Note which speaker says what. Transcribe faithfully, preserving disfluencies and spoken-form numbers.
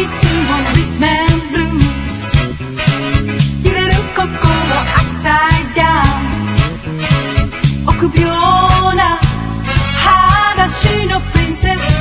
Speaker 1: いつもリズムブルース揺れる心アップサイダウン臆病な裸足のプリンセス